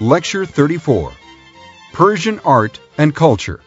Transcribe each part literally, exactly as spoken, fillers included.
Lecture thirty-four, Persian Art and Culture.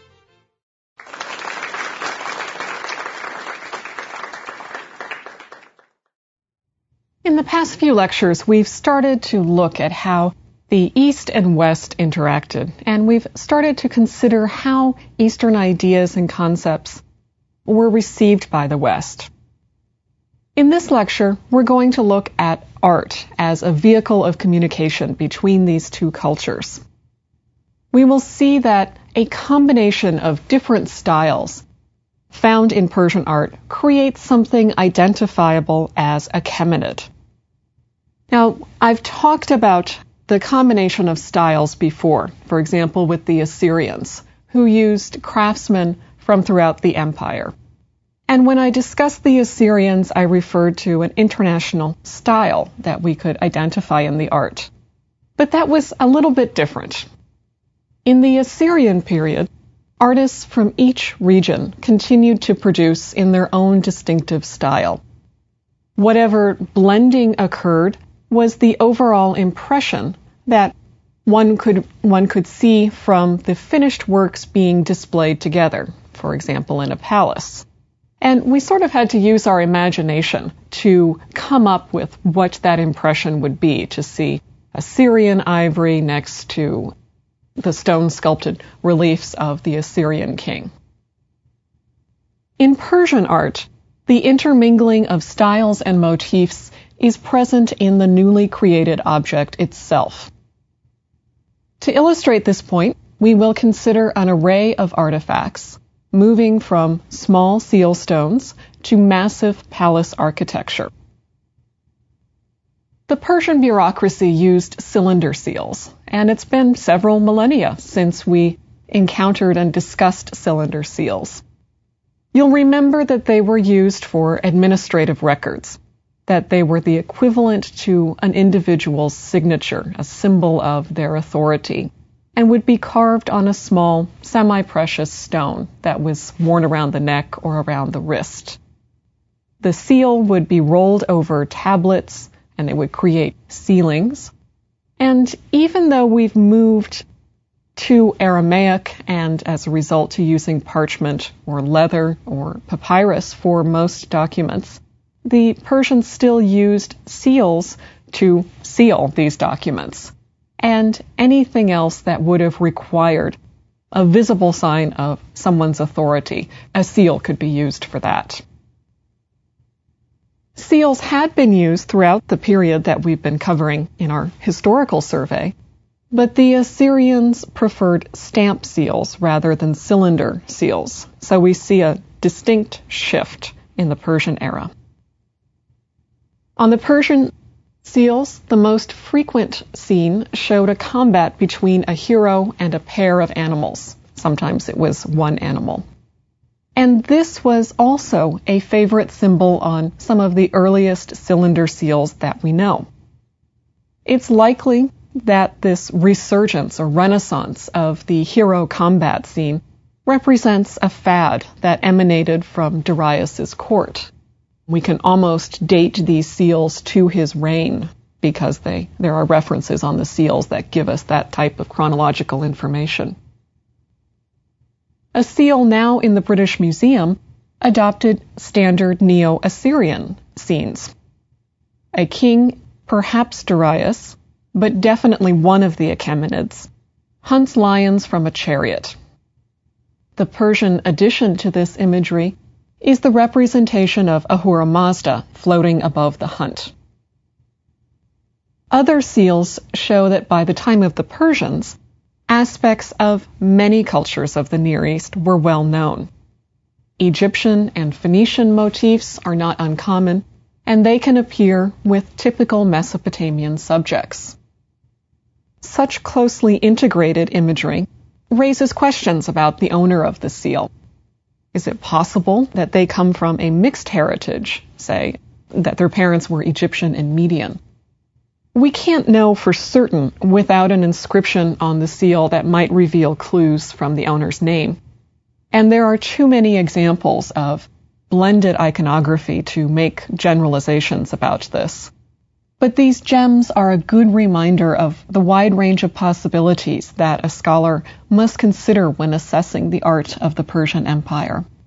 In the past few lectures, we've started to look at how the East and West interacted, and we've started to consider how Eastern ideas and concepts were received by the West. In this lecture, we're going to look at art as a vehicle of communication between these two cultures. We will see that a combination of different styles found in Persian art creates something identifiable as Achaemenid. Now, I've talked about the combination of styles before, for example, with the Assyrians, who used craftsmen from throughout the empire. And when I discussed the Assyrians, I referred to an international style that we could identify in the art. But that was a little bit different. In the Assyrian period, artists from each region continued to produce in their own distinctive style. Whatever blending occurred was the overall impression that one could one could see from the finished works being displayed together, for example, in a palace. And we sort of had to use our imagination to come up with what that impression would be, to see Assyrian ivory next to the stone sculpted reliefs of the Assyrian king. In Persian art, the intermingling of styles and motifs is present in the newly created object itself. To illustrate this point, we will consider an array of artifacts moving from small seal stones to massive palace architecture. The Persian bureaucracy used cylinder seals, and it's been several millennia since we encountered and discussed cylinder seals. You'll remember that they were used for administrative records, that they were the equivalent to an individual's signature, a symbol of their authority, and would be carved on a small, semi-precious stone that was worn around the neck or around the wrist. The seal would be rolled over tablets, and it would create sealings. And even though we've moved to Aramaic and as a result to using parchment or leather or papyrus for most documents, the Persians still used seals to seal these documents, and anything else that would have required a visible sign of someone's authority, a seal could be used for that. Seals had been used throughout the period that we've been covering in our historical survey, but the Assyrians preferred stamp seals rather than cylinder seals, so we see a distinct shift in the Persian era. On the Persian seals, the most frequent scene showed a combat between a hero and a pair of animals. Sometimes it was one animal. And this was also a favorite symbol on some of the earliest cylinder seals that we know. It's likely that this resurgence or renaissance of the hero combat scene represents a fad that emanated from Darius's court. We can almost date these seals to his reign because they, there are references on the seals that give us that type of chronological information. A seal now in the British Museum adopted standard Neo-Assyrian scenes. A king, perhaps Darius, but definitely one of the Achaemenids, hunts lions from a chariot. The Persian addition to this imagery is the representation of Ahura Mazda floating above the hunt. Other seals show that by the time of the Persians, aspects of many cultures of the Near East were well known. Egyptian and Phoenician motifs are not uncommon, and they can appear with typical Mesopotamian subjects. Such closely integrated imagery raises questions about the owner of the seal. Is it possible that they come from a mixed heritage, say, that their parents were Egyptian and Median? We can't know for certain without an inscription on the seal that might reveal clues from the owner's name. And there are too many examples of blended iconography to make generalizations about this. But these gems are a good reminder of the wide range of possibilities that a scholar must consider when assessing the art of the Persian Empire.